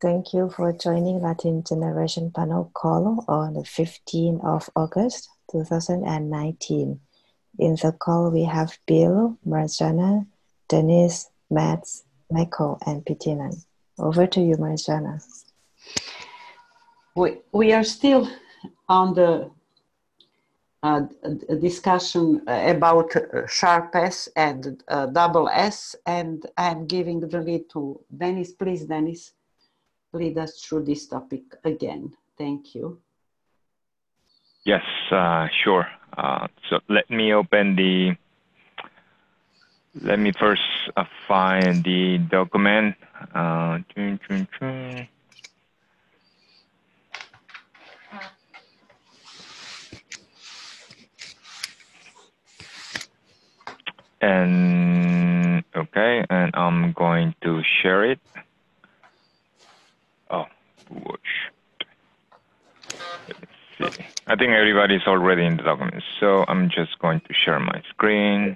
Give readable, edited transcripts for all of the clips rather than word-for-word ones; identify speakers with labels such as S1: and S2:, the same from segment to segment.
S1: Thank you for joining Latin Generation panel call on the 15th of August 2019. In the call, we have Bill, Marjana, Dennis, Matt, Michael, and Bettina. Over to you, Marjana.
S2: We are still on the discussion about sharp S and double S, and I'm giving the lead to Dennis. Please, Dennis, lead us through this topic again. Thank you.
S3: Yes, sure. So let me first find the document. And okay, and I'm going to share it. Oh, whoosh. Let's see. I think everybody's already in the document, so I'm just going to share my screen.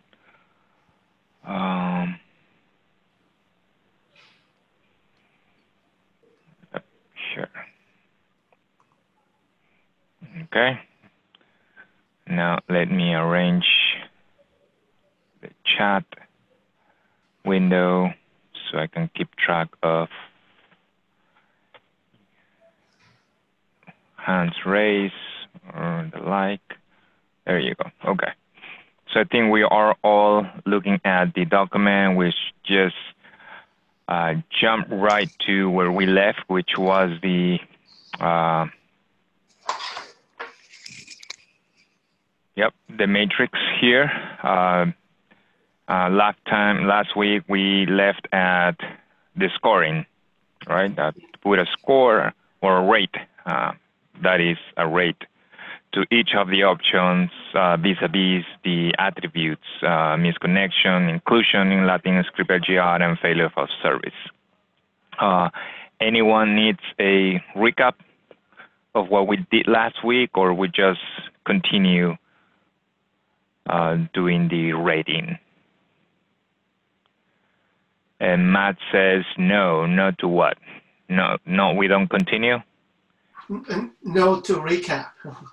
S3: Share. Okay. Now let me arrange the chat window so I can keep track of hands raised or the like. There you go. Okay. So I think we are all looking at the document, which just jumped right to where we left, which was the the matrix here. Last week we left at the scoring, right? Put a score or a rate, that is a rate, to each of the options vis-a-vis the attributes, misconnection, inclusion in Latin script LGR, and failure of service. Anyone needs a recap of what we did last week, or we just continue doing the rating? And Matt says no. No to what? No, we don't continue?
S4: No to recap.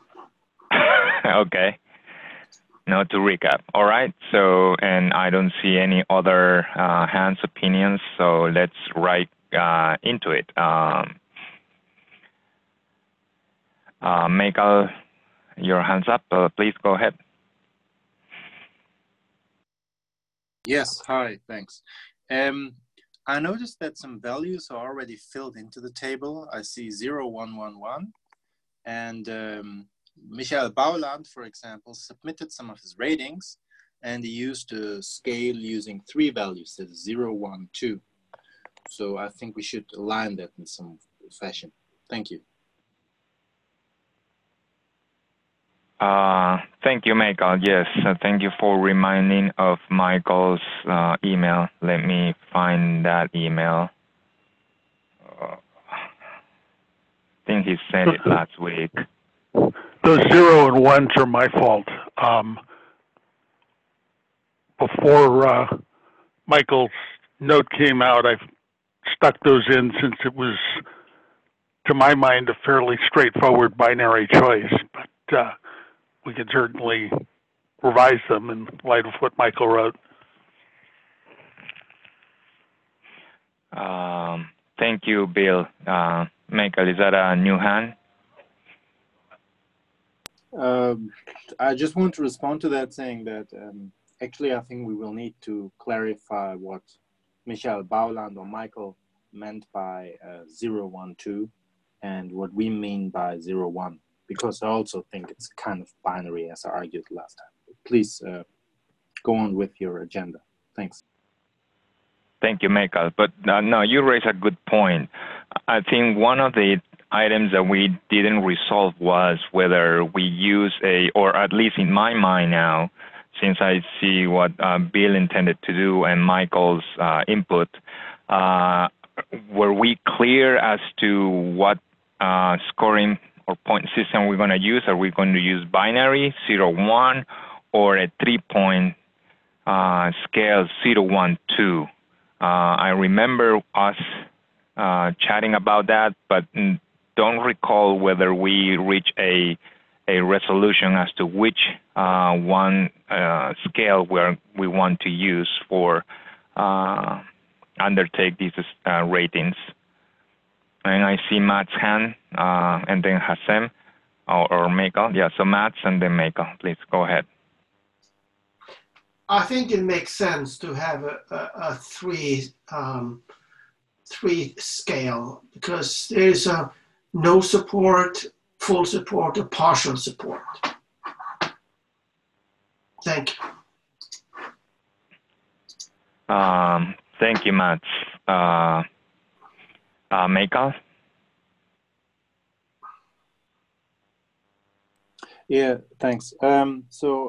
S3: Okay. No to recap. All right. So, and I don't see any other hands opinions, so let's right into it. Michael, your hands up. Please go ahead.
S5: Yes. Hi. Thanks. I noticed that some values are already filled into the table. I see 0, 1, 1, 1. And Michael Bauland, for example, submitted some of his ratings, and he used a scale using 3 values, that is 0, 1, 2. So I think we should align that in some fashion. Thank you.
S3: Thank you, Michael. Yes, thank you for reminding of Michael's email. Let me find that email. I think he sent it last week.
S6: Those 0 and 1s are my fault. Before Michael's note came out, I stuck those in since it was, to my mind, a fairly straightforward binary choice. But we can certainly revise them in light of what Michael wrote.
S3: Thank you, Bill. Michael, is that a new hand?
S5: I just want to respond to that, saying that actually I think we will need to clarify what Michael Bauland or Michael meant by 0, 1, 2 and what we mean by 0, 1. Because I also think it's kind of binary, as I argued last time. Please go on with your agenda. Thanks.
S3: Thank you, Michael. But no, you raise a good point. I think one of the items that we didn't resolve was whether we use or at least in my mind now, since I see what Bill intended to do and Michael's input, were we clear as to what scoring or point system we're going to use? Are we going to use binary, 0, 1, or a 3-point scale, 0, 1, 2? I remember us chatting about that, but don't recall whether we reach a resolution as to which one scale we want to use for undertake these ratings. And I see Matt's hand, and then Hassem or Michael. Yeah, so Matt and then Michael, please go ahead.
S4: I think it makes sense to have a three scale, because there is a no support, full support, or partial support. Thank you.
S3: Thank you, Matt. Michael?
S5: Yeah, thanks. I'm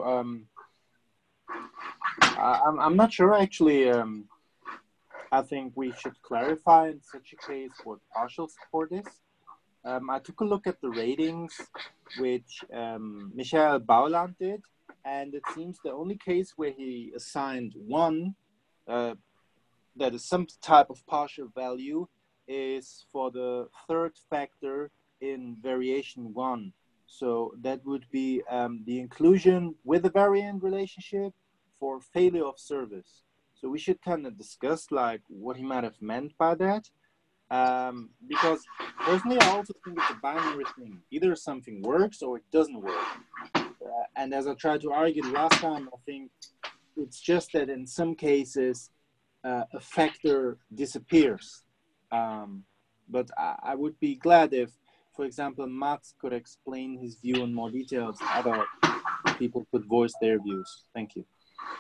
S5: not sure actually. I think we should clarify in such a case what partial support is. I took a look at the ratings which Michael Bauland did, and it seems the only case where he assigned one that is some type of partial value is for the third factor in variation 1. So that would be the inclusion with a variant relationship for failure of service. So we should kind of discuss like what he might have meant by that. Because personally, I also think it's a binary thing. Either something works or it doesn't work. And as I tried to argue last time, I think it's just that in some cases, a factor disappears. But I would be glad if, for example, Mats could explain his view in more details. Other people could voice their views. Thank you.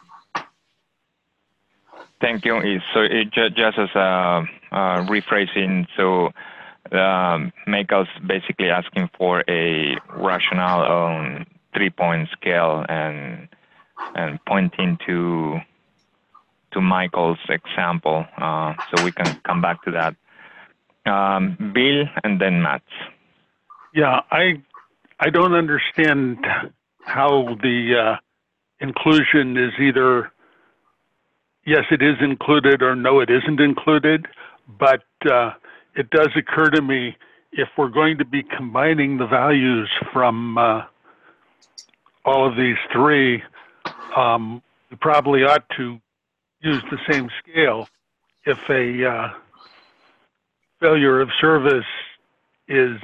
S3: Thank you. So just as a rephrasing, so Michael's basically asking for a rationale on 3-point scale and pointing to Michael's example. So we can come back to that. Bill and then Matt.
S6: Yeah, I don't understand how the inclusion is either yes, it is included or no, it isn't included. But it does occur to me, if we're going to be combining the values from all of these three, we probably ought to use the same scale. If a failure of service is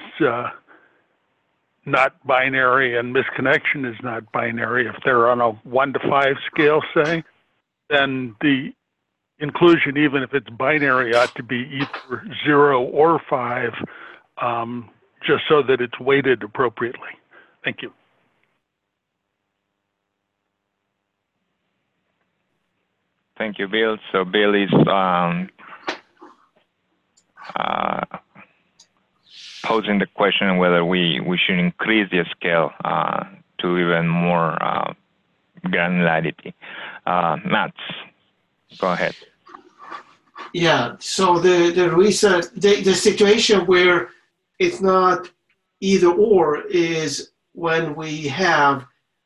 S6: not binary and misconnection is not binary, if they're on a 1 to 5 scale, say, then the inclusion, even if it's binary, ought to be either 0 or 5, just so that it's weighted appropriately. Thank you.
S3: Thank you, Bill. So Bill is posing the question whether we should increase the scale to even more granularity. Matt, go ahead.
S4: Yeah, so the reason, the situation where it's not either or is when we have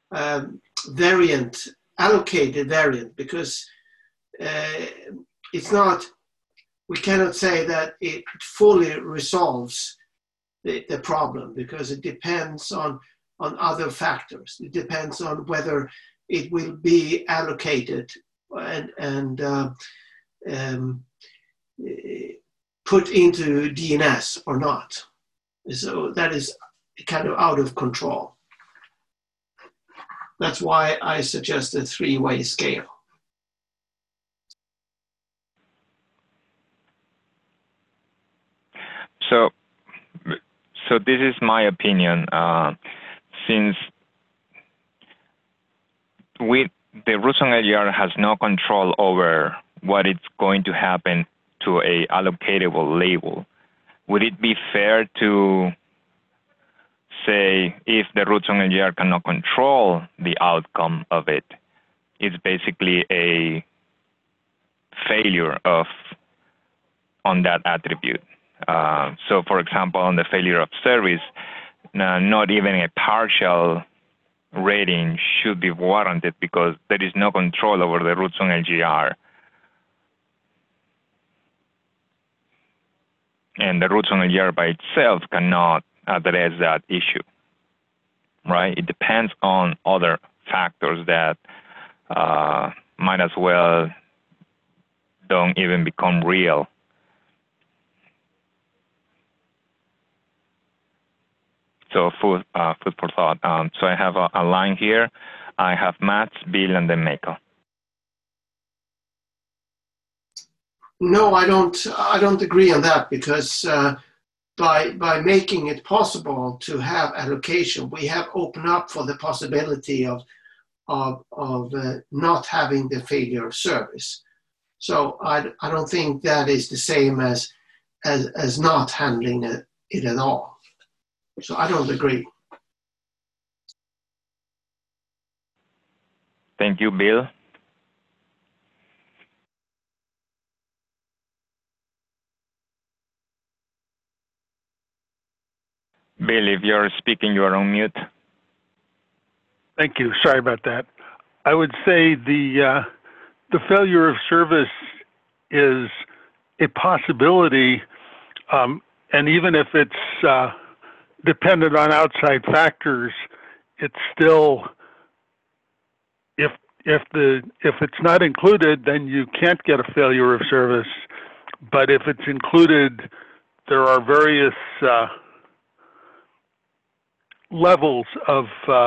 S4: allocated variant, because it's not, we cannot say that it fully resolves the problem, because it depends on other factors. It depends on whether it will be allocated and put into DNS or not. So that is kind of out of control. That's why I suggest a 3-way scale.
S3: So this is my opinion. Since the Root-Song-LGR has no control over what is going to happen to a allocatable label, would it be fair to say if the Root-Song-LGR cannot control the outcome of it, it's basically a failure on that attribute? So, for example, on the failure of service, not even a partial rating should be warranted because there is no control over the Root-Song-LGR. And the root zone LGR by itself cannot address that issue, right? It depends on other factors that might as well don't even become real. So food for thought. So I have a line here. I have Mats, Bill, and then Michael.
S4: No, I don't agree on that, because by making it possible to have allocation, we have opened up for the possibility of not having the failure of service. So I don't think that is the same as not handling it at all. So I don't agree.
S3: Thank you, Bill. Bill, if you're speaking, you are on mute.
S6: Thank you. Sorry about that. I would say the failure of service is a possibility, and even if it's dependent on outside factors, it's still, if it's not included, then you can't get a failure of service. But if it's included, there are various levels of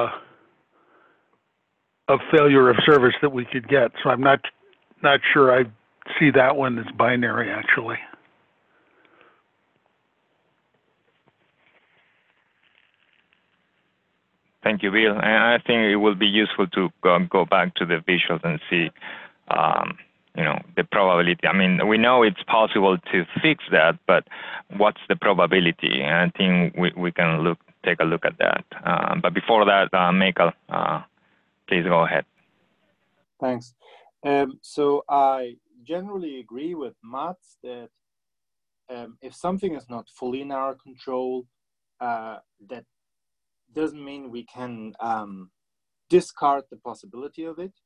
S6: failure of service that we could get. So I'm not sure I see that one as binary, actually.
S3: Thank you, Bill. And I think it will be useful to go back to the visuals and see, the probability. I mean, we know it's possible to fix that, but what's the probability? And I think we can take a look at that. But before that, Michael, please go ahead.
S5: Thanks. So I generally agree with Mats that if something is not fully in our control, that doesn't mean we can discard the possibility of it.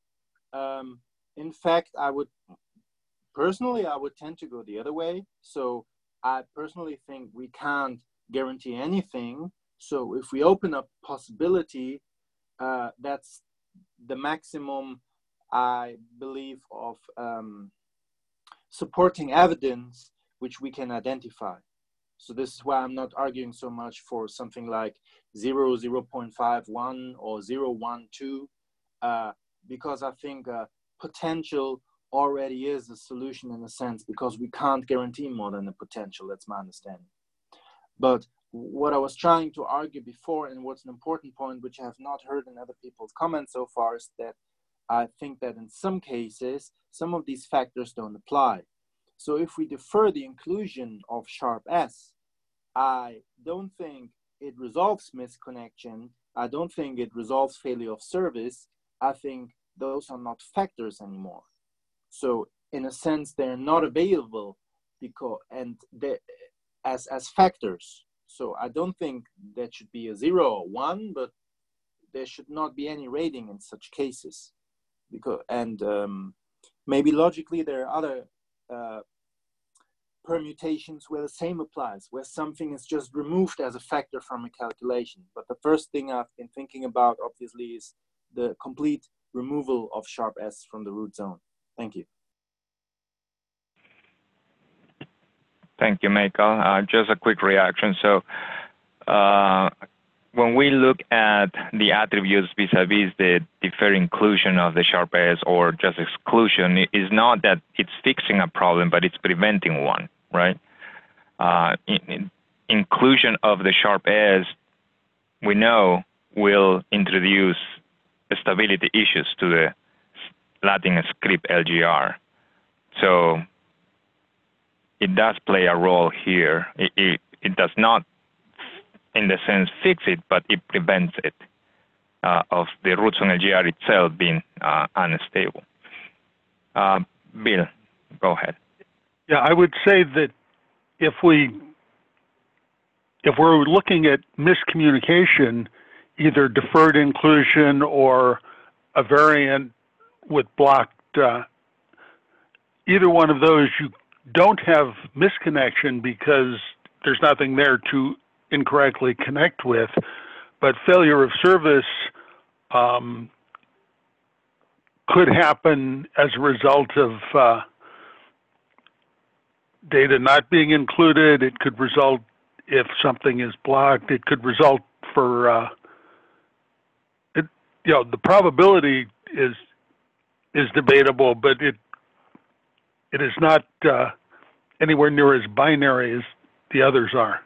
S5: In fact, I would tend to go the other way. So I personally think we can't guarantee anything. So if we open up possibility, that's the maximum, I believe, of supporting evidence which we can identify. So this is why I'm not arguing so much for something like 0, 0.51 or 0.12, because I think potential already is a solution in a sense, because we can't guarantee more than the potential. That's my understanding. But what I was trying to argue before, and what's an important point, which I have not heard in other people's comments so far, is that I think that in some cases, some of these factors don't apply. So if we defer the inclusion of sharp S, I don't think it resolves misconnection. I don't think it resolves failure of service. I think those are not factors anymore. So in a sense, they're not available as factors. So I don't think that should be a 0 or 1, but there should not be any rating in such cases. Maybe logically there are other permutations where the same applies, where something is just removed as a factor from a calculation. But the first thing I've been thinking about, obviously, is the complete removal of sharp S from the root zone. Thank you.
S3: Thank you, Michael. Just a quick reaction. So when we look at the attributes vis-a-vis the deferred inclusion of the sharp S or just exclusion, it is not that it's fixing a problem, but it's preventing one, right? Inclusion of the sharp S, we know, will introduce stability issues to the Latin script LGR. So it does play a role here. It does not, in the sense, fix it, but it prevents it of the root zone LGR itself being unstable. Bill, go ahead.
S6: Yeah, I would say that if we're looking at miscommunication, either deferred inclusion or a variant with blocked, either one of those, you don't have misconnection because there's nothing there to incorrectly connect with, but failure of service could happen as a result of data not being included. It could result if something is blocked. It could result for the probability is debatable, but it is not anywhere near as binary as the others are.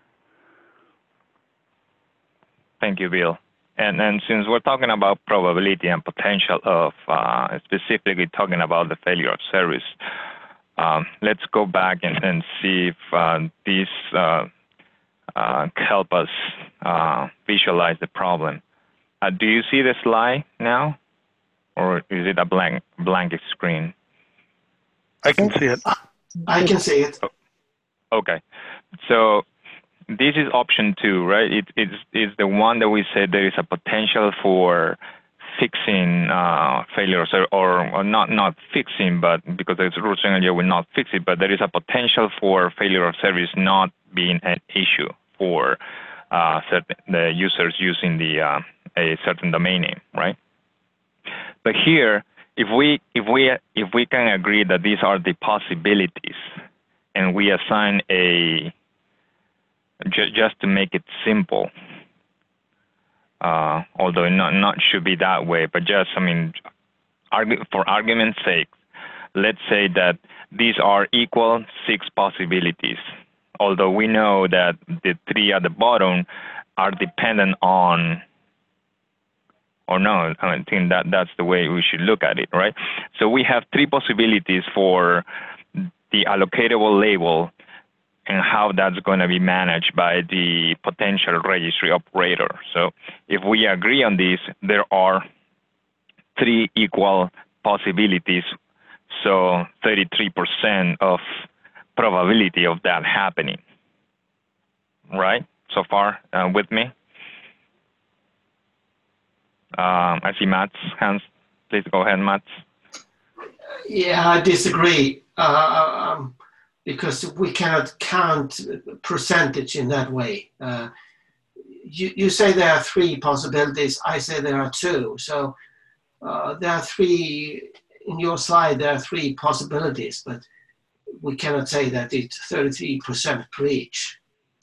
S3: Thank you, Bill. And since we're talking about probability and potential of specifically talking about the failure of service, let's go back and see if these help us visualize the problem. Do you see the slide now, or is it a blank screen?
S6: I can see it.
S4: I can see it.
S3: Okay, so this is option 2, right? It's the one that we said there is a potential for fixing failures, or not fixing, but because it's root engineer will not fix it, but there is a potential for failure of service not being an issue for the users using a certain domain name, right? But here, if we can agree that these are the possibilities, and we assign just to make it simple, although not should be that way, but just, for argument's sake, let's say that these are equal 6 possibilities, although we know that the 3 at the bottom are dependent on, or no, I think that's the way we should look at it, right? So we have 3 possibilities for the allocatable label and how that's going to be managed by the potential registry operator. So if we agree on this, there are 3 equal possibilities, so 33% of probability of that happening, right? So far with me? I see Matt's hands. Please go ahead, Matt.
S4: Yeah, I disagree. Because we cannot count percentage in that way. You say there are 3 possibilities, I say there are 2. So there are 3, in your slide there are 3 possibilities, but we cannot say that it's 33% per each.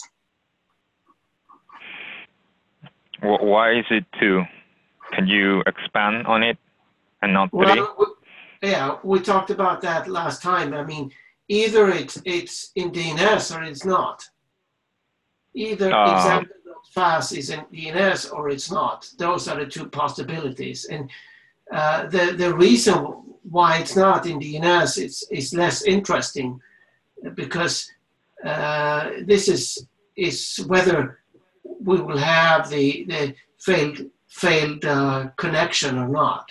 S3: Why is it 2? Can you expand on it and not 3?
S4: Well, yeah, we talked about that last time. Either it's in DNS or it's not. Either example.fast is in DNS or it's not. Those are the 2 possibilities. And the reason why it's not in DNS is less interesting, because this is whether we will have the failed connection or not.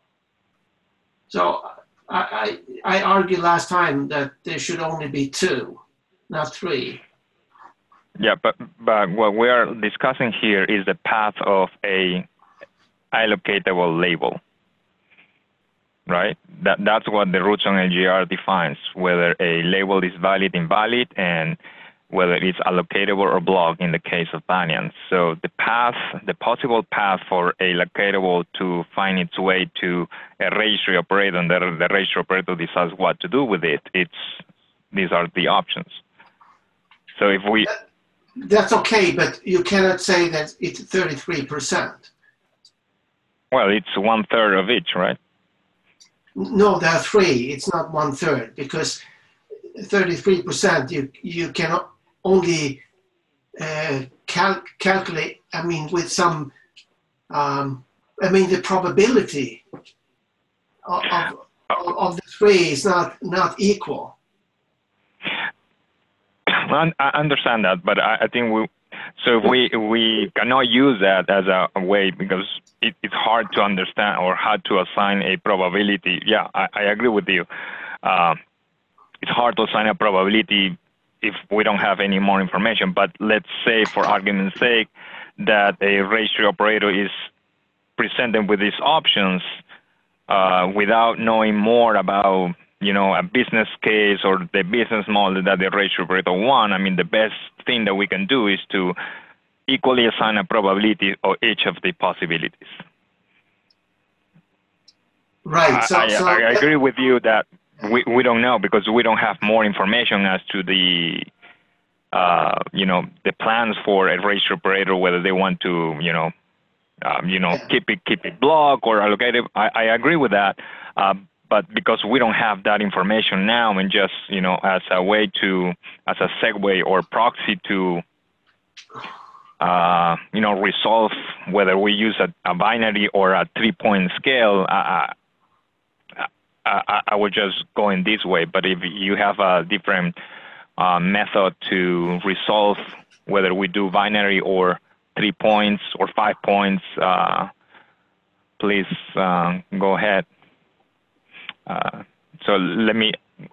S4: So I argued last time that there should only be 2, not 3.
S3: Yeah, but what we are discussing here is the path of a allocatable label, right? That's what the roots on LGR defines, whether a label is valid, invalid, and whether it's allocatable or blocked in the case of Banyan. So the possible path for a allocatable to find its way to a registry operator, and the registry operator decides what to do with it, these are the options. So if we...
S4: That's okay, but you cannot say that it's 33%.
S3: Well, it's 1/3 of each, right?
S4: No, there are 3. It's not 1/3, because 33% you cannot only calculate, with some, the probability of the 3 is not equal.
S3: I understand that, but I think we cannot use that as a way, because it's hard to understand or hard to assign a probability. Yeah, I agree with you. It's hard to assign a probability if we don't have any more information. But let's say, for argument's sake, that a registry operator is presented with these options without knowing more about you know, a business case or the business model that the ratio operator want, I mean, the best thing that we can do is to equally assign a probability of each of the possibilities.
S4: Right.
S3: I agree with you that we don't know because we don't have more information as to the you know, the plans for a ratio operator, whether they want to, keep it block or allocate it. I agree with that, but because we don't have that information now, and just, you know, as a way to, as a segue or proxy to, you know, resolve whether we use a binary or a 3-point scale, I would just go in this way. But if you have a different method to resolve whether we do binary or 3 points or 5 points, please go ahead. So let me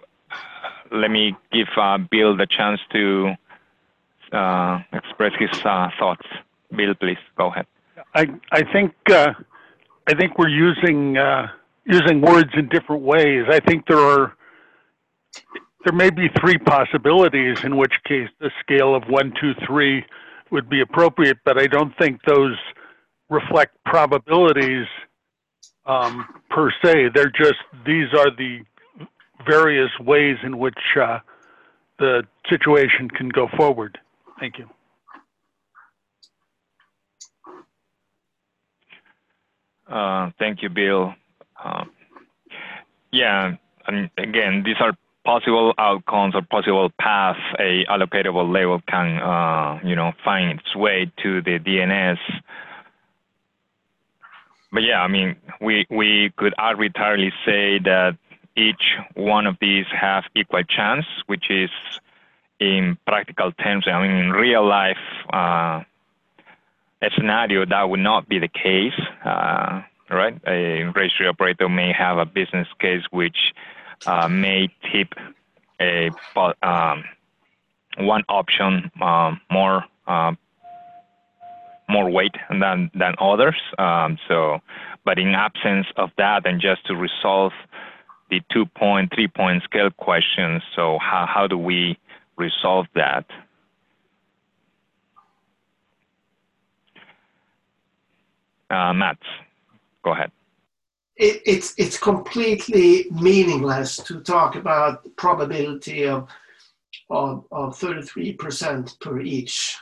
S3: give Bill the chance to express his thoughts. Bill, please go ahead.
S6: I think we're using words in different ways. I think there may be 3 possibilities, in which case the scale of 1, 2, 3 would be appropriate, but I don't think those reflect probabilities per se. They're just, these are the various ways in which the situation can go forward. Thank you.
S3: Thank you, Bill. Yeah, and again, these are possible outcomes or possible paths a allocatable label can, find its way to the DNS. But yeah, I mean, we could arbitrarily say that each one of these have equal chance, which is in practical terms, I mean, in real life, a scenario that would not be the case, right? A ratio operator may have a business case which may tip a one option more weight than others. But in absence of that, and just to resolve the 2-point, 3-point scale questions, so how do we resolve that? Matt, go ahead.
S4: It's completely meaningless to talk about the probability of 33% per each.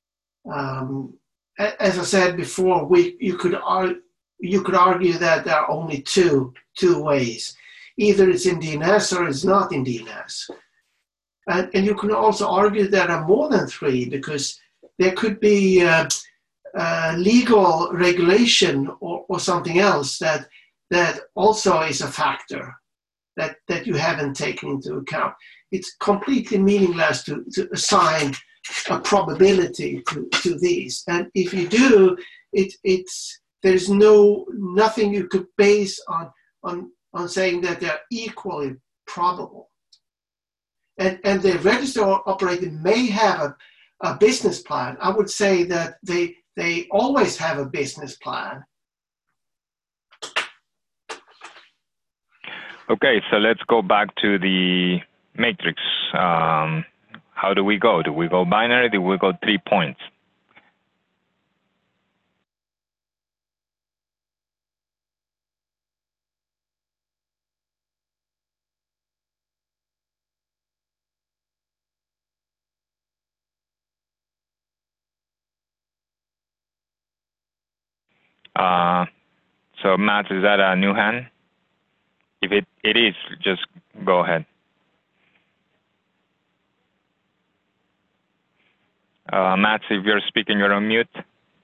S4: As I said before, you could argue that there are only two ways. Either it's in DNS or it's not in DNS. And you can also argue that there are more than 3, because there could be legal regulation or something else that also is a factor that you haven't taken into account. It's completely meaningless to assign a probability to these. And if you do, there's nothing you could base on saying that they're equally probable. And the register operator may have a business plan. I would say that they always have a business plan.
S3: Okay, so let's go back to the matrix. How do we go? Do we go binary? Do we go 3 points? So Matt, is that a new hand? If it is, just go ahead. Matt, if you're speaking, you're on mute.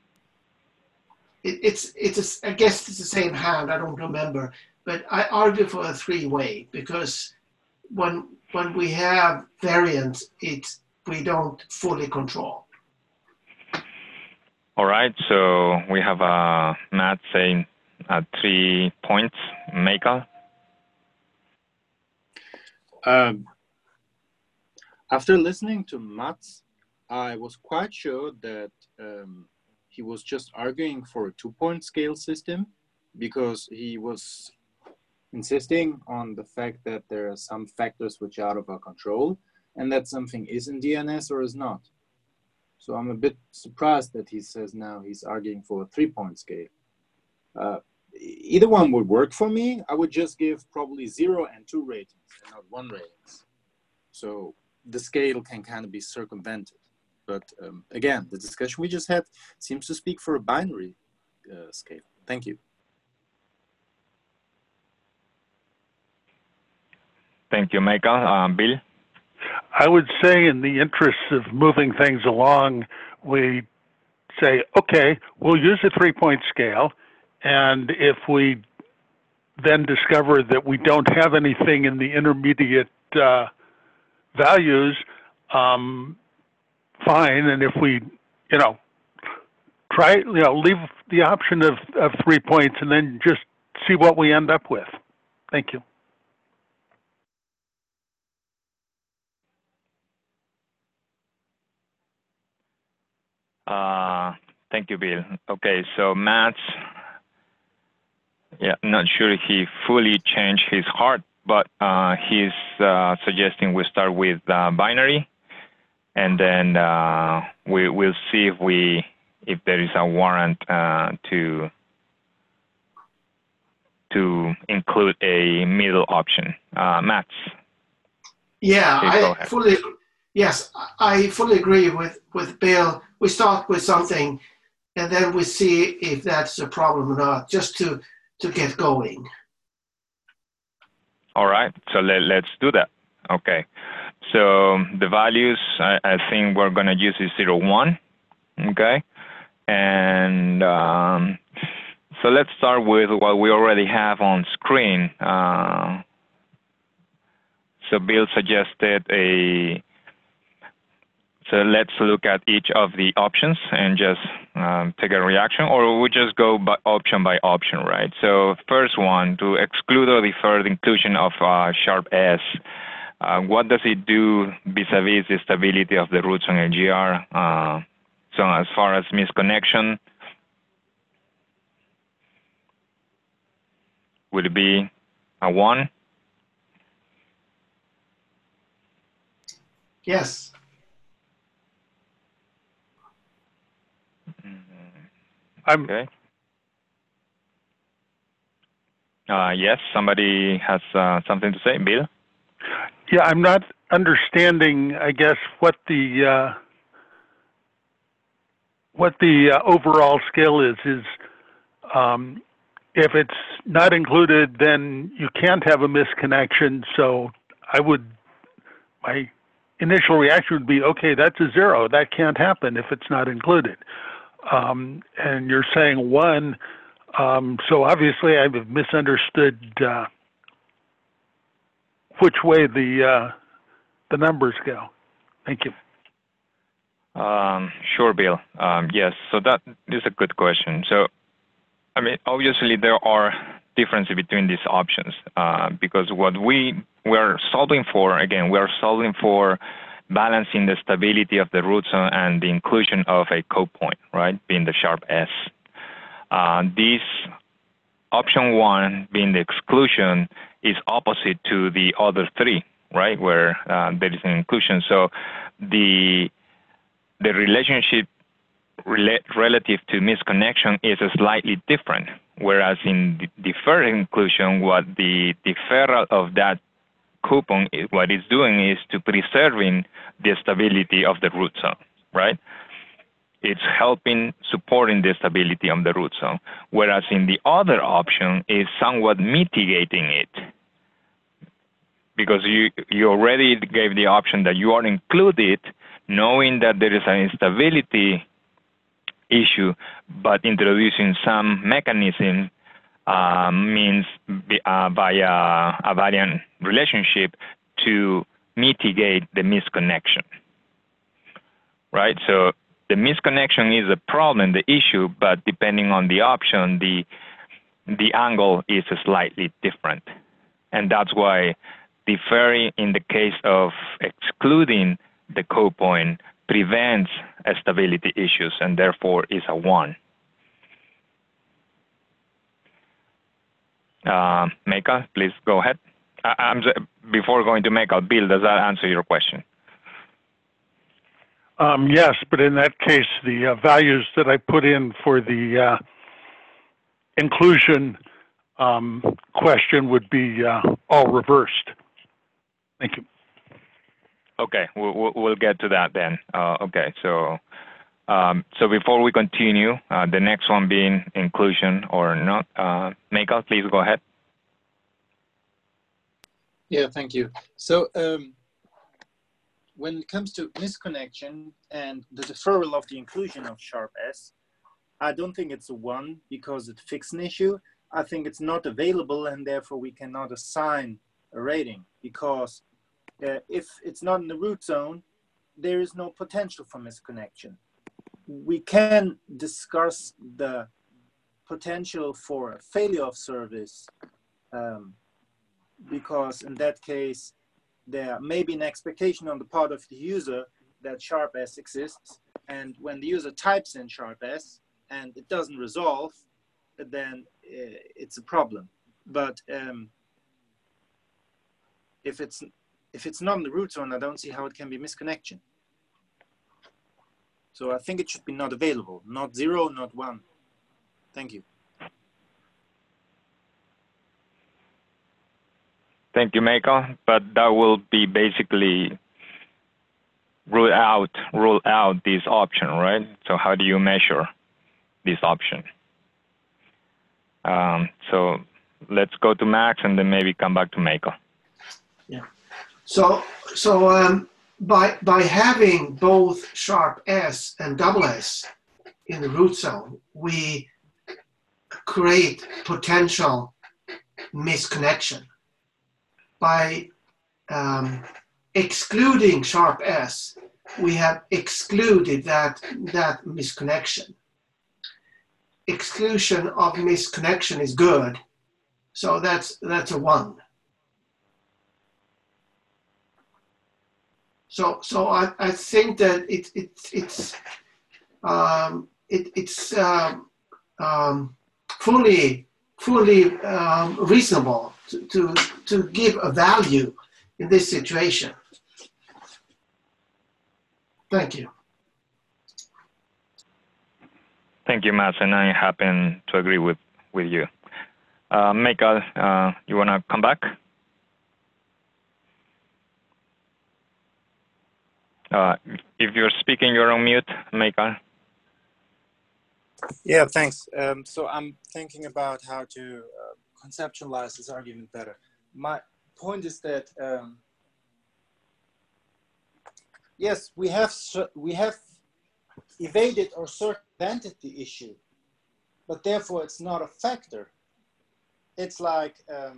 S4: I guess it's the same hand. I don't remember, but I argue for a 3-way, because when we have variants, we don't fully control.
S3: All right, so we have Matt saying 3 points. Michael?
S5: After listening to Mats, I was quite sure that he was just arguing for a 2-point scale system, because he was insisting on the fact that there are some factors which are out of our control and that something is in DNS or is not. So I'm a bit surprised that he says now he's arguing for a 3-point scale. Either one would work for me. I would just give probably 0 and 2 ratings and not 1 ratings. So the scale can kind of be circumvented. But again, the discussion we just had seems to speak for a binary scale. Thank you.
S3: Thank you, Michael. Bill?
S6: I would say in the interest of moving things along, we say, okay, we'll use a 3-point scale. And if we then discover that we don't have anything in the intermediate values, fine. And if we, try, leave the option of 3 points and then just see what we end up with. Thank you.
S3: Thank you, Bill. Okay, so Matt's, not sure if he fully changed his heart, but he's suggesting we start with binary, and then we'll see if there is a warrant to include a middle option. Mats.
S4: Yeah, I fully agree with Bill. We start with something, and then we see if that's a problem or not, just to get going.
S3: All right, so let's do that. Okay, so the values I think we're going to use is 0, 1. Okay, and so let's start with what we already have on screen. So Bill suggested so let's look at each of the options and just take a reaction, or we just go by option, right? So first one, to exclude or defer the inclusion of sharp S. What does it do vis-a-vis the stability of the roots on LGR? So as far as misconnection, would it be a 1?
S4: Yes.
S3: Okay. Yes, somebody has something to say, Bill?
S6: Yeah, I'm not understanding, I guess, what the overall scale is. If it's not included, then you can't have a misconnection. So my initial reaction would be, okay, that's a 0. That can't happen if it's not included. And you're saying 1, so obviously I've misunderstood which way the numbers go. Thank you.
S3: Sure, Bill. Yes, so that is a good question. So, I mean, obviously there are differences between these options because what we are solving for, again, we are solving for balancing the stability of the root zone and the inclusion of a code point, right, being the sharp S. This option 1, being the exclusion, is opposite to the other 3, right, where there is an inclusion. So the relationship relative to misconnection is slightly different, whereas in the deferred inclusion, what the deferral of that coupon, what it's doing is to preserving the stability of the root zone, right? It's helping supporting the stability of the root zone, whereas in the other option is somewhat mitigating it, because you already gave the option that you are included, knowing that there is an instability issue, but introducing some mechanism means via a variant relationship to mitigate the misconnection, right? So the misconnection is a problem, the issue, but depending on the option, the angle is slightly different. And that's why deferring in the case of excluding the code point prevents stability issues and therefore is a 1. Michael, please go ahead. Before going to Michael, Bill, does that answer your question?
S6: Yes, but in that case, the values that I put in for the inclusion question would be all reversed. Thank you.
S3: Okay, we'll get to that then. Okay, so before we continue, the next one being inclusion or not, Michael, please go ahead.
S5: Yeah, thank you. So when it comes to misconnection and the deferral of the inclusion of #S, I don't think it's a 1 because it fixed an issue. I think it's not available and therefore we cannot assign a rating because if it's not in the root zone, there is no potential for misconnection. We can discuss the potential for a failure of service because in that case, there may be an expectation on the part of the user that #S exists. And when the user types in #S and it doesn't resolve, then it's a problem. But if it's not in the root zone, I don't see how it can be misconnection. So I think it should be not available, not 0, not 1. Thank you.
S3: Thank you, Michael. But that will be basically rule out this option, right? So how do you measure this option? So let's go to Max and then maybe come back to Michael.
S4: Yeah. So by having both #S and #S in the root zone, we create potential misconnection. By excluding #S, we have excluded that misconnection. Exclusion of misconnection is good, so that's a 1. So I think that it's fully reasonable to give a value in this situation. Thank you.
S3: Thank you, Mats, and I happen to agree with you. Michael, you want to come back? If you're speaking, you're on mute, Michael.
S5: Yeah, thanks. So I'm thinking about how to conceptualize this argument better. My point is that yes, we have evaded or circumvented the issue, but therefore it's not a factor. It's like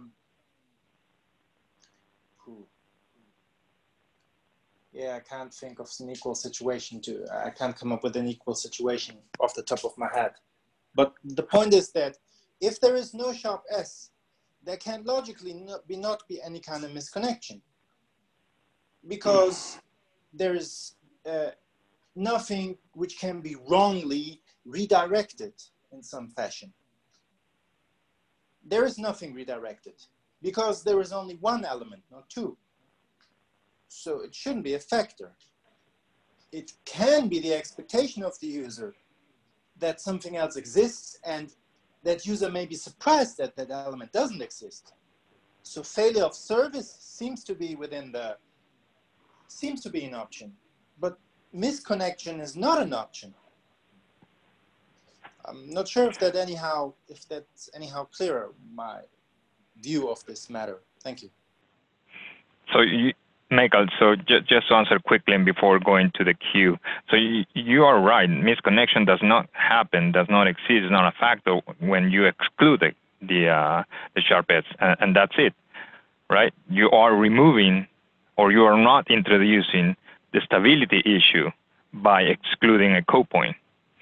S5: I can't think of an equal situation I can't come up with an equal situation off the top of my head. But the point is that if there is no #S, there can logically not be any kind of misconnection because there is nothing which can be wrongly redirected in some fashion. There is nothing redirected because there is only one element, not 2. So it shouldn't be a factor. It can be the expectation of the user that something else exists and that user may be surprised that that element doesn't exist. So failure of service seems to be an option, but misconnection is not an option. I'm not sure if that's anyhow clearer, my view of this matter. Thank you.
S3: So Michael, so just to answer quickly and before going to the queue. So you are right. Misconnection does not happen, does not exist, is not a factor when you exclude the #S, and that's it, right? You are removing or you are not introducing the stability issue by excluding a code point.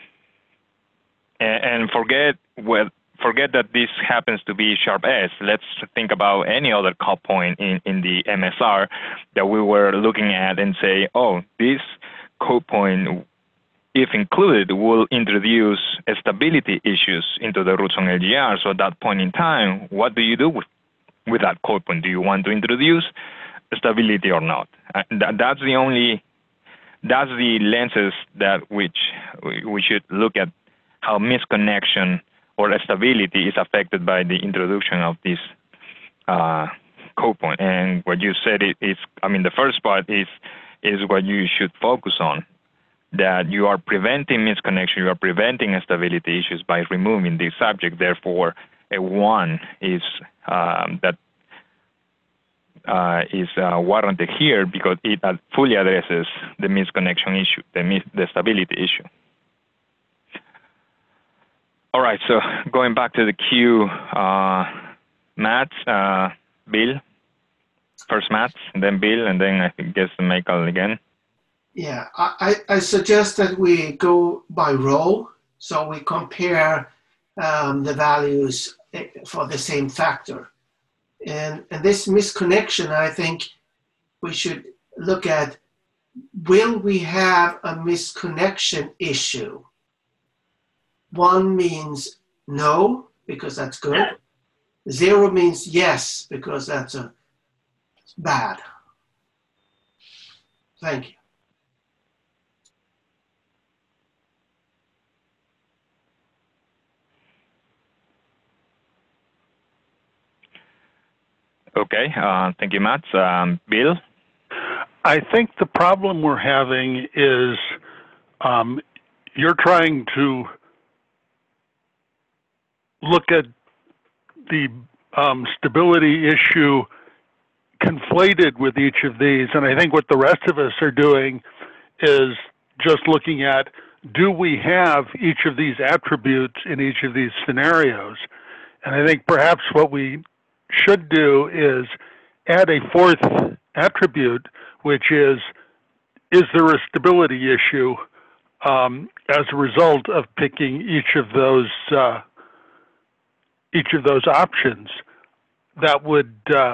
S3: And forget that this happens to be #S. Let's think about any other call point in the MSR that we were looking at and say, oh, this code point if included, will introduce stability issues into the root zone LGR. So at that point in time, what do you do with that code point? Do you want to introduce stability or not? That's the lenses that which we should look at, how misconnection or stability is affected by the introduction of this code point. And what you said is, I mean, the first part is what you should focus on, that you are preventing misconnection, you are preventing stability issues by removing this subject. Therefore, a 1 is warranted here because it fully addresses the misconnection issue, the stability issue. All right, so going back to the queue, Matt, Bill, first Matt, and then Bill, and then I guess Michael again.
S4: Yeah, I suggest that we go by row, so we compare the values for the same factor. And this misconnection, I think we should look at, will we have a misconnection issue? 1 means no, because that's good. 0 means yes, because that's bad. Thank you.
S3: Okay, thank you, Matt. Bill?
S6: I think the problem we're having is you're trying to look at the stability issue conflated with each of these. And I think what the rest of us are doing is just looking at, do we have each of these attributes in each of these scenarios? And I think perhaps what we should do is add a 4th attribute, which is there a stability issue as a result of picking each of those options? That would,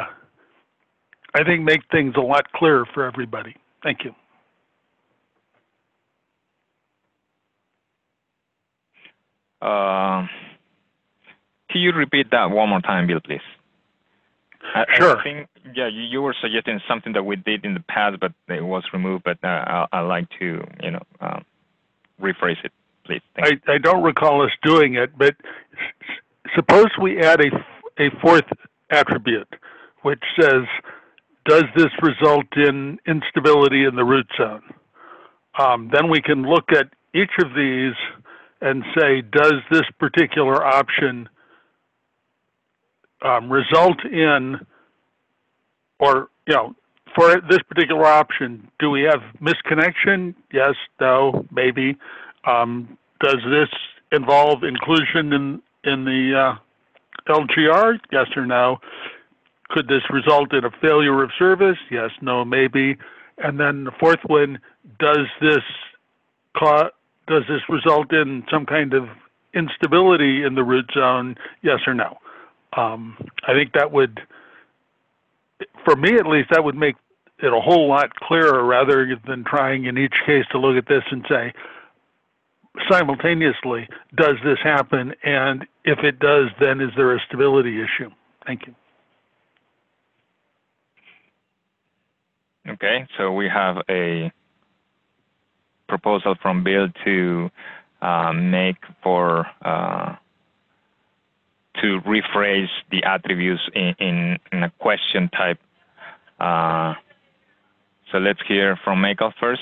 S6: I think, make things a lot clearer for everybody. Thank you.
S3: Can you repeat that one more time, Bill, please?
S6: Sure.
S3: I think, yeah, you were suggesting something that we did in the past, but it was removed. But I'd like to, rephrase it, please.
S6: I don't recall us doing it, but suppose we add a 4th attribute, which says, does this result in instability in the root zone? Then we can look at each of these and say, does this particular option result in, or, for this particular option, do we have misconnection? Yes, no, maybe. Does this involve inclusion in the LGR? Yes or no? Could this result in a failure of service? Yes, no, maybe. And then the 4th one, does this result in some kind of instability in the root zone? Yes or no? I think that would, for me at least, that would make it a whole lot clearer rather than trying in each case to look at this and say, simultaneously, does this happen? And if it does, then is there a stability issue? Thank you.
S3: Okay, so we have a proposal from Bill to make for to rephrase the attributes in a question type. So let's hear from Michael first.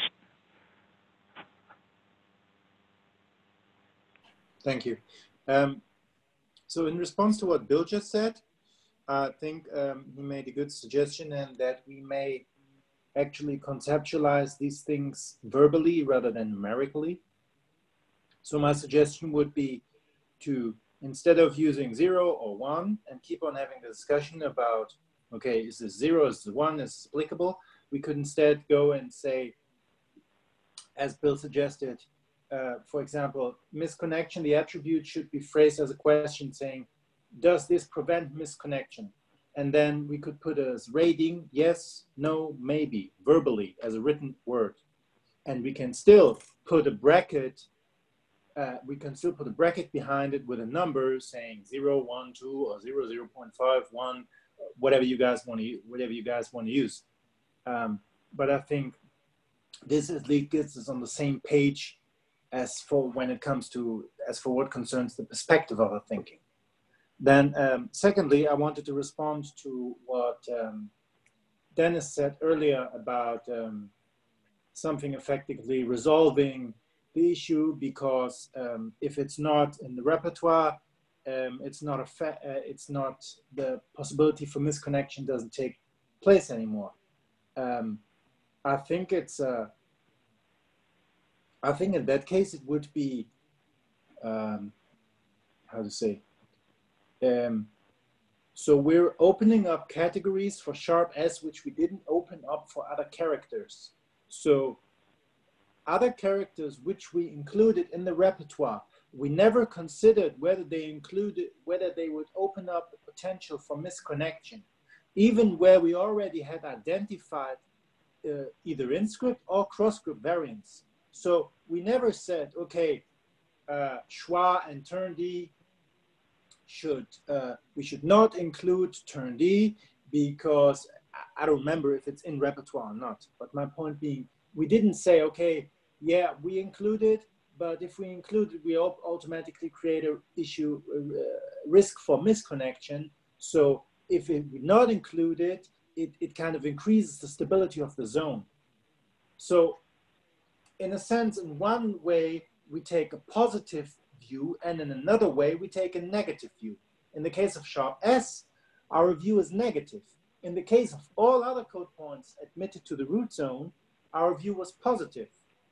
S5: Thank you. So in response to what Bill just said, I think he made a good suggestion, and that we may actually conceptualize these things verbally rather than numerically. So my suggestion would be to, instead of using 0 or 1 and keep on having the discussion about, okay, is this 0, is this 1, is this applicable? We could instead go and say, as Bill suggested, for example, misconnection, the attribute should be phrased as a question saying, does this prevent misconnection? And then we could put as rating, yes, no, maybe, verbally as a written word. And we can still put a bracket. We can still put a bracket behind it with a number saying 0, 1, 2, or 0, 0.5, 1, whatever you guys want to use. But I think this at least gets us on the same page as for what concerns the perspective of our thinking. Then, secondly, I wanted to respond to what Dennis said earlier about something effectively resolving the issue, because if it's not in the repertoire, it's not the possibility for misconnection doesn't take place anymore. I think in that case it would be how to say. So we're opening up categories for sharp S, which we didn't open up for other characters. So other characters which we included in the repertoire, we never considered whether they would open up the potential for misconnection, even where we already had identified either in-script or cross-script variants. So we never said, okay, schwa and turn D we should not include turn D, because I don't remember if it's in repertoire or not. But my point being, we didn't say, okay, yeah, we included, but if we include it, we automatically create a risk for misconnection. So if it would not include it, it kind of increases the stability of the zone. So in a sense, in one way, we take a positive view, and in another way, we take a negative view. In the case of sharp S, our view is negative. In the case of all other code points admitted to the root zone, our view was positive.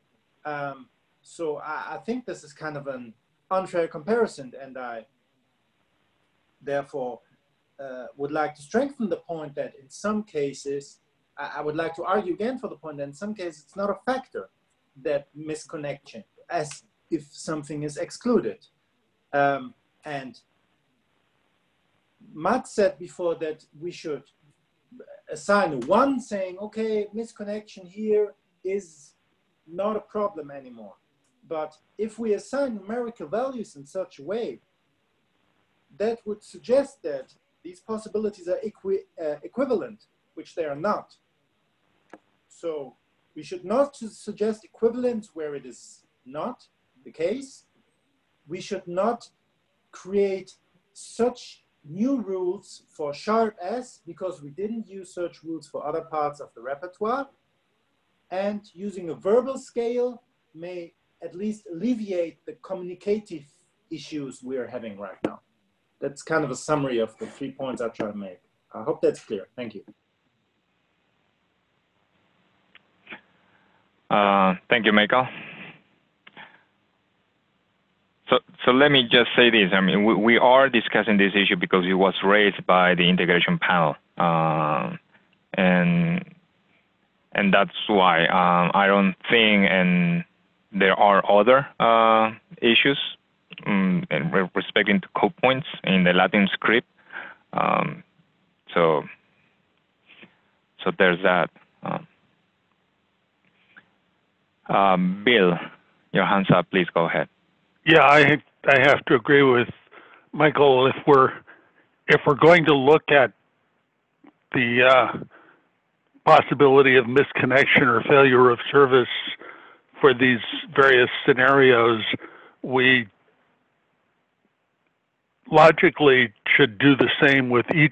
S5: So I think this is kind of an unfair comparison, and I therefore would like to strengthen the point that in some cases, I would like to argue again for the point that in some cases it's not a factor, that misconnection, as if something is excluded. And Matt said before that we should assign one saying, okay, misconnection here is not a problem anymore. But if we assign numerical values in such a way, that would suggest that these possibilities are equivalent, which they are not. So we should not suggest equivalence where it is not the case. We should not create such new rules for sharp S because we didn't use such rules for other parts of the repertoire. And using a verbal scale may at least alleviate the communicative issues we are having right now. That's kind of a summary of the 3 points I try to make. I hope that's clear. Thank you.
S3: Thank you, Michael. So let me just say this. I mean, we are discussing this issue because it was raised by the integration panel, and that's why I don't think, and there are other issues respecting to code points in the Latin script. So there's that. Bill, your hands up. Please go ahead.
S6: Yeah, I have to agree with Michael. If we're going to look at the possibility of misconnection or failure of service for these various scenarios, we logically should do the same with each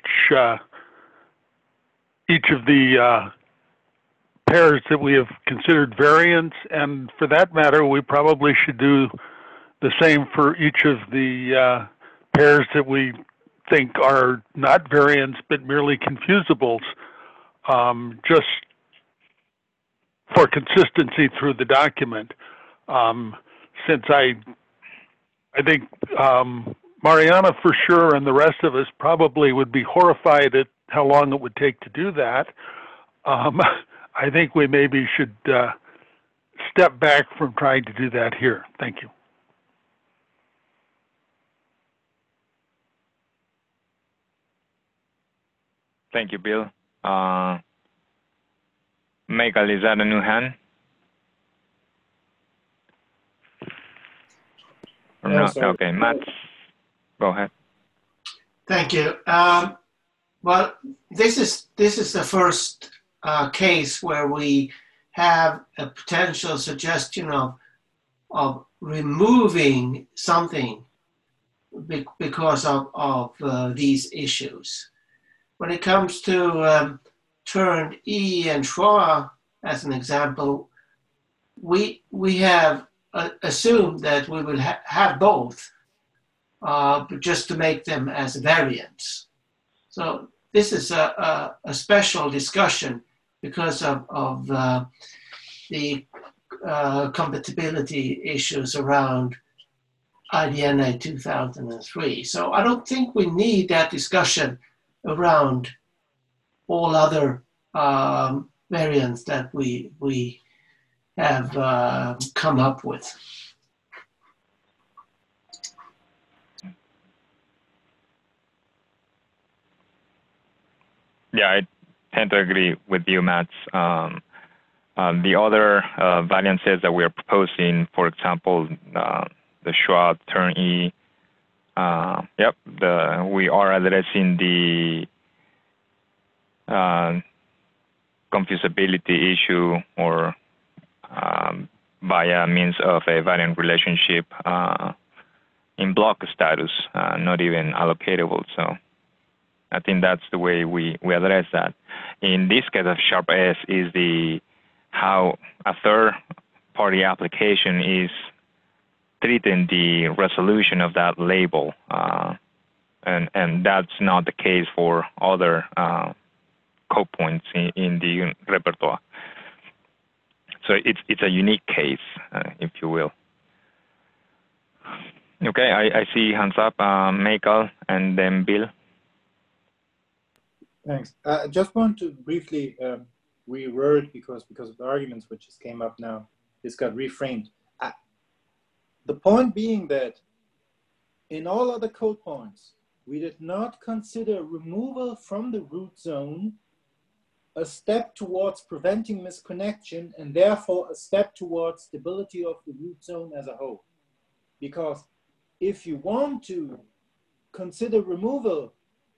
S6: of the pairs that we have considered variants, and for that matter, we probably should do the same for each of the pairs that we think are not variants but merely confusables, just for consistency through the document. Since I think Mariana for sure and the rest of us probably would be horrified at how long it would take to do that, I think we maybe should step back from trying to do that here. Thank you.
S3: Thank you, Bill. Michael, is that a new hand? Or
S5: No,
S3: not?
S5: sorry.
S3: Okay, Mats, go ahead.
S4: Thank you. Well, this is the first case where we have a potential suggestion of removing something because of these issues. When it comes to turn E and schwa as an example, we have assumed that we will have both, but just to make them as variants. So this is a special discussion because of the compatibility issues around IDNA 2003. So I don't think we need that discussion around all other variants that we have come up with.
S3: Yeah, I tend to agree with you, Mats. The other variances that we are proposing, for example, the schwa turn E, we are addressing the confusability issue or via means of a variant relationship in block status, not even allocatable. So I think that's the way we address that. In this case of sharp S is how a third party application is treating the resolution of that label. And that's not the case for other code points in the repertoire. So it's a unique case, if you will. Okay, I see hands up, Michael, and then Bill.
S5: Thanks. I just want to briefly reword because of the arguments which just came up now. This got reframed. The point being that in all other code points, we did not consider removal from the root zone a step towards preventing misconnection and therefore a step towards stability of the root zone as a whole. Because if you want to consider removal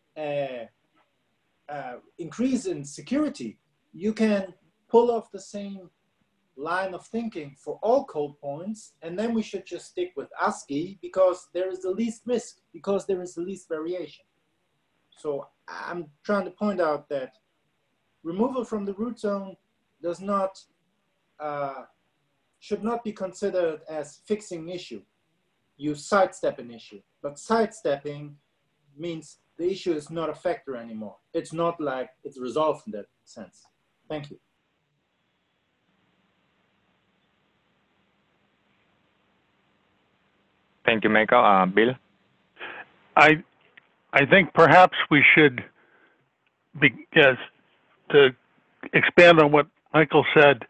S5: increase in security, you can pull off the same line of thinking for all code points, and then we should just stick with ASCII because there is the least risk, because there is the least variation. So I'm trying to point out that removal from the root zone does not, should not be considered as fixing an issue. You sidestep an issue, but sidestepping means the issue is not a factor anymore. It's not like it's resolved in that sense. Thank you.
S3: Thank you, Michael. Bill?
S6: I think perhaps we should to expand on what Michael said,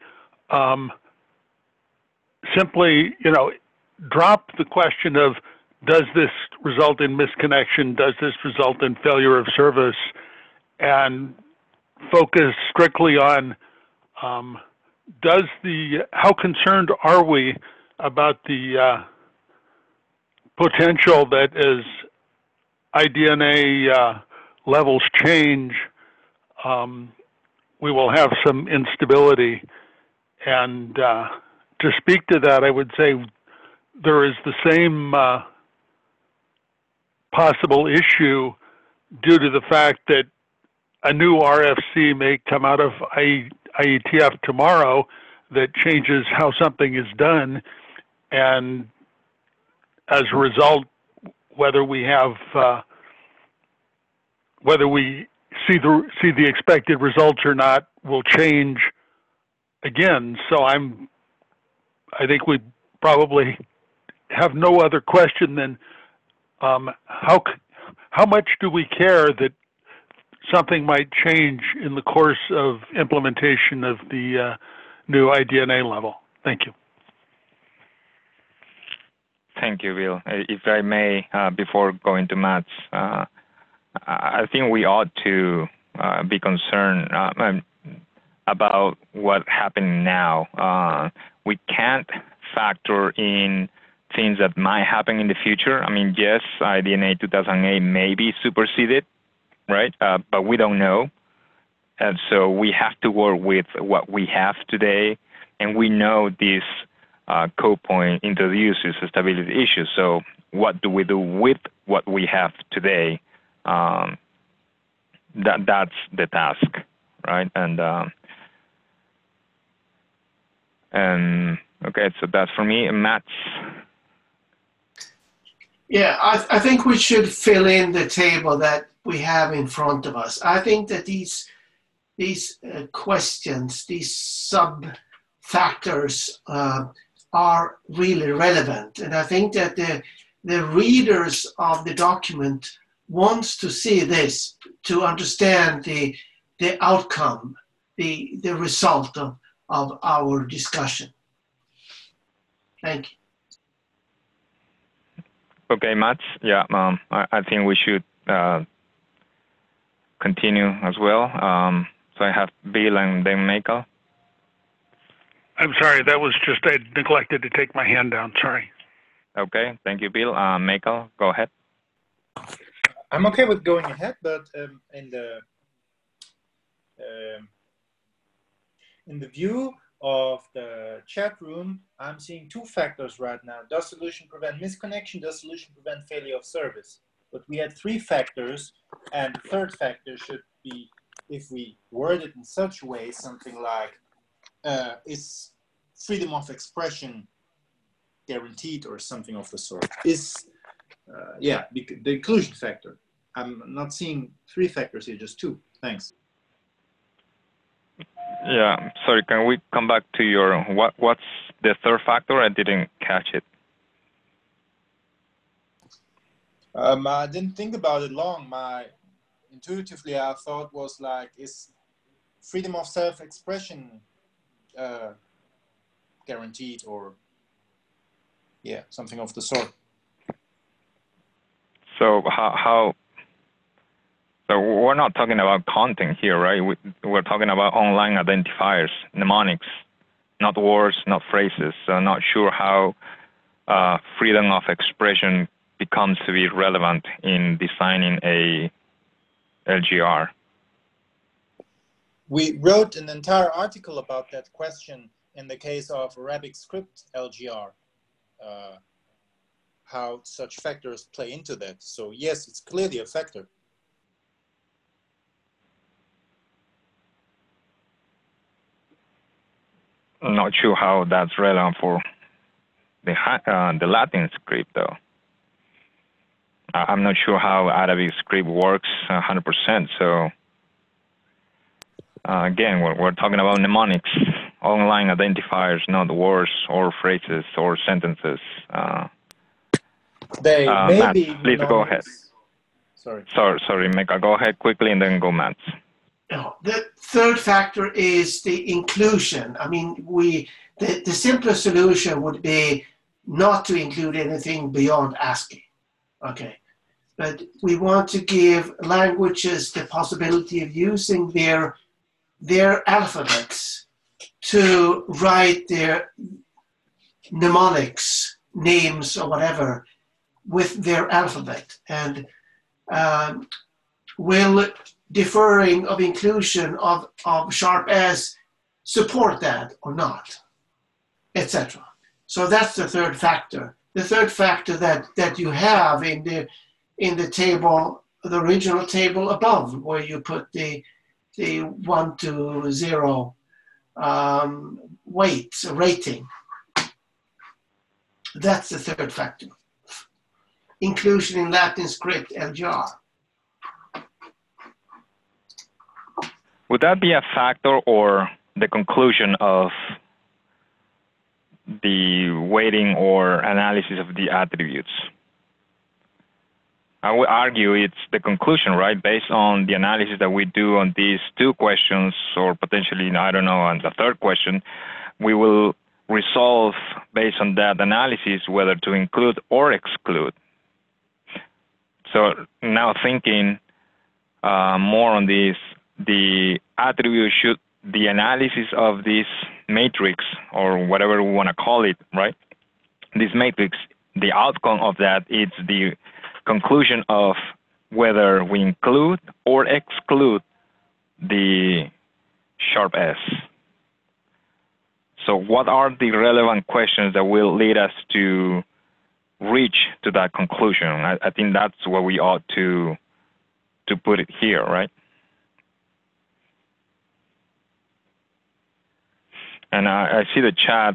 S6: simply, drop the question of does this result in misconnection, does this result in failure of service, and focus strictly on how concerned are we about the potential that as iDNA levels change, we will have some instability. And to speak to that, I would say there is the same possible issue due to the fact that a new RFC may come out of IETF tomorrow that changes how something is done, and as a result, whether we see the expected results or not will change again. So I think we probably have no other question than how much do we care that something might change in the course of implementation of the new iDNA level. Thank you.
S3: Thank you, Bill. If I may, before going to Mats, I think we ought to be concerned about what's happening now. We can't factor in things that might happen in the future. I mean, yes, IDNA 2008 may be superseded, right? But we don't know. And so we have to work with what we have today. And we know this code point introduces stability issues. So what do we do with what we have today? That's the task, right? And okay, so that's for me. Mats?
S4: Yeah, I think we should fill in the table that we have in front of us. I think that these questions, these sub-factors are really relevant. And I think that the readers of the document wants to see this to understand the outcome, the result of our discussion. Thank you.
S3: Okay, Mats. Yeah, I think we should continue as well. So I have Bill and then Michael.
S6: I'm sorry, that was just, I neglected to take my hand down, sorry.
S3: Okay, thank you, Bill. Michael, go ahead.
S5: I'm okay with going ahead, but in the view of the chat room, I'm seeing two factors right now. Does solution prevent misconnection? Does solution prevent failure of service? But we had three factors, and the third factor should be, if we word it in such a way, something like, is freedom of expression guaranteed or something of the sort? Yeah, the inclusion factor. I'm not seeing three factors here, just two. Thanks.
S3: Yeah, sorry, can we come back to your, what's the third factor? I didn't catch it.
S5: I didn't think about it long. Intuitively, I thought was like, is freedom of self-expression guaranteed, or yeah, something of the sort.
S3: So so we're not talking about content here, right? We're talking about online identifiers, mnemonics, not words, not phrases. So not sure how freedom of expression becomes to be relevant in designing a LGR.
S5: We wrote an entire article about that question in the case of Arabic script LGR, how such factors play into that. So yes, it's clearly a factor.
S3: I'm not sure how that's relevant for the Latin script, though. I'm not sure how Arabic script works 100%. So again, we're talking about mnemonics, online identifiers, not words or phrases or sentences.
S5: They may
S3: Mats,
S5: be
S3: please go ahead. Sorry, Mika, go ahead quickly and then go, Mats.
S4: The third factor is the inclusion. I mean, the simplest solution would be not to include anything beyond ASCII. Okay, but we want to give languages the possibility of using their alphabets to write their mnemonics, names or whatever, with their alphabet, and will deferring of inclusion of sharp S support that or not, etc. So that's the third factor. The third factor that you have in the table, the original table above, where you put the 1 to 0 weights, rating. That's the third factor. Inclusion in Latin script, LGR.
S3: Would that be a factor or the conclusion of the weighting or analysis of the attributes? I would argue it's the conclusion, right? Based on the analysis that we do on these two questions, or potentially, I don't know, on the third question, we will resolve based on that analysis whether to include or exclude. So now thinking more on this, the attribute should, the analysis of this matrix, or whatever we want to call it, right? This matrix the outcome of that is the conclusion of whether we include or exclude the sharp S. So what are the relevant questions that will lead us to reach to that conclusion? I think that's what we ought to put it here, right? And I see the chat.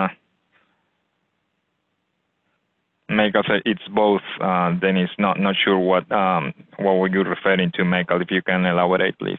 S3: Michael said it's both. Dennis, not sure what were you referring to, Michael? If you can elaborate, please.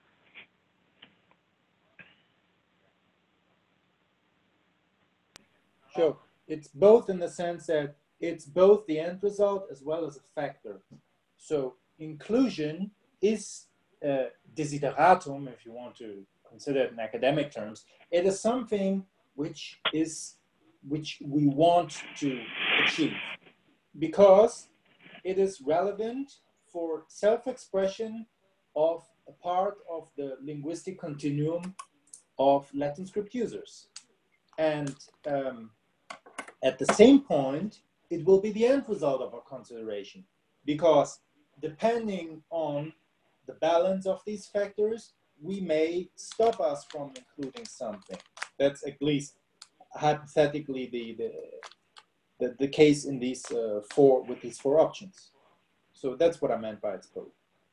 S7: Sure. It's both in the sense that it's both the end result as well as a factor. So inclusion is desideratum, if you want to consider it in academic terms. It is something which we want to achieve because it is relevant for self-expression of a part of the linguistic continuum of Latin script users. And at the same point, it will be the end result of our consideration because depending on the balance of these factors, we may stop us from including something. That's at least hypothetically the case in these with these four options. So that's what I meant by it's both.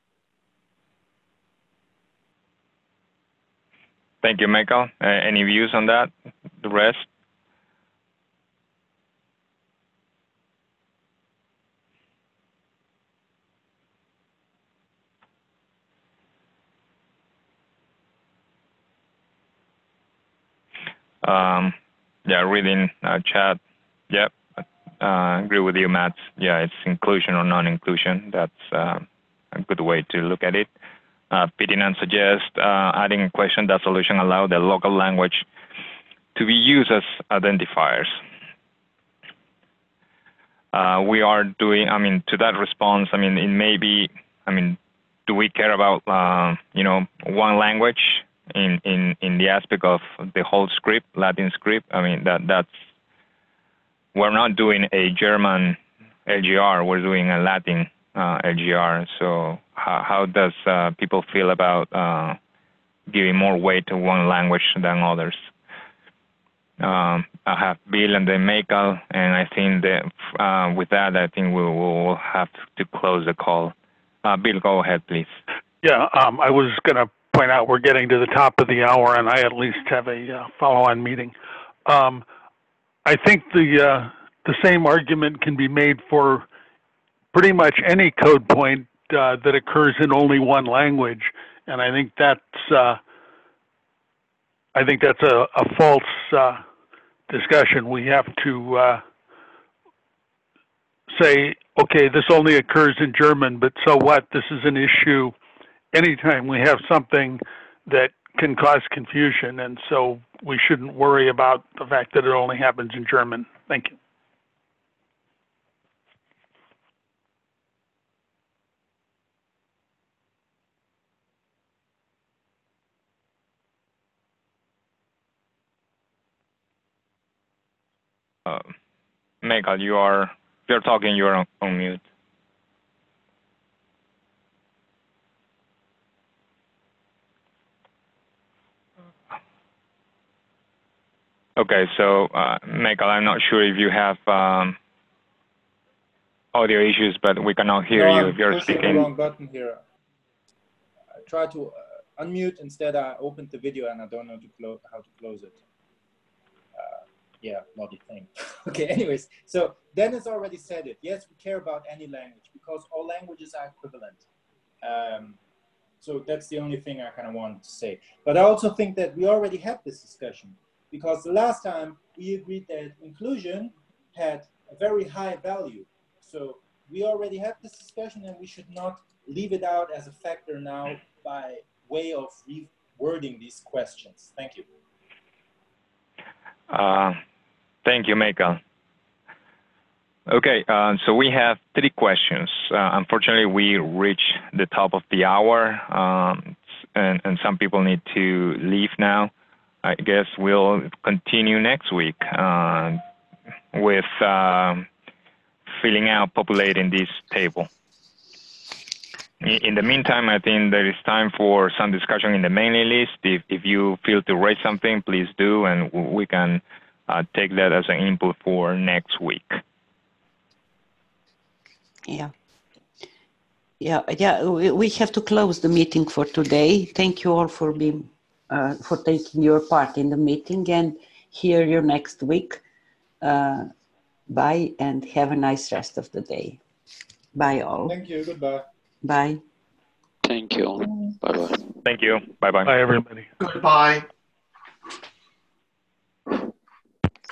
S3: Thank you, Michael. Any views on that? The rest? Yeah, reading chat. Yep, agree with you, Matt. Yeah, it's inclusion or non-inclusion. That's a good way to look at it. Pitinan suggests adding a question that solution allow the local language to be used as identifiers. We are doing, to that response, it may be, do we care about, one language in the aspect of the whole script, Latin script? That's, we're not doing a German LGR, we're doing a Latin LGR. So how does people feel about giving more weight to one language than others? I have Bill and then Michael, and I think that with that, I think we'll have to close the call. Bill, go ahead, please.
S6: Yeah, I was going to point out we're getting to the top of the hour, and I at least have a follow-on meeting. I think the same argument can be made for pretty much any code point that occurs in only one language, and I think that's a false discussion. We have to say, okay, this only occurs in German, but so what? This is an issue anytime we have something that can cause confusion, and so we shouldn't worry about the fact that it only happens in German. Thank you.
S3: Michael, you're talking, you're on mute. Okay, so Michael, I'm not sure if you have audio issues, but we cannot hear you if you're speaking.
S7: I'm pushing the wrong button here. I tried to unmute, instead I opened the video and I don't know how to close it. Yeah, bloody thing. Okay, anyways, so Dennis already said it. Yes, we care about any language because all languages are equivalent. So that's the only thing I kind of wanted to say. But I also think that we already had this discussion because the last time we agreed that inclusion had a very high value. So we already had this discussion and we should not leave it out as a factor now by way of rewording these questions. Thank you.
S3: Thank you, Michael. Okay, so we have 3 questions. Unfortunately, we reached the top of the hour, and some people need to leave now. I guess we'll continue next week with filling out, populating this table. In the meantime, I think there is time for some discussion in the mailing list. If you feel to raise something, please do, and we can take that as an input for next week.
S2: Yeah. We have to close the meeting for today. Thank you all for being for taking your part in the meeting, and hear you next week. Bye, and have a nice rest of the day. Bye all.
S7: Thank you. Goodbye.
S2: Bye.
S8: Thank you. Bye bye.
S3: Thank you. Bye bye.
S6: Bye, everybody.
S4: Goodbye.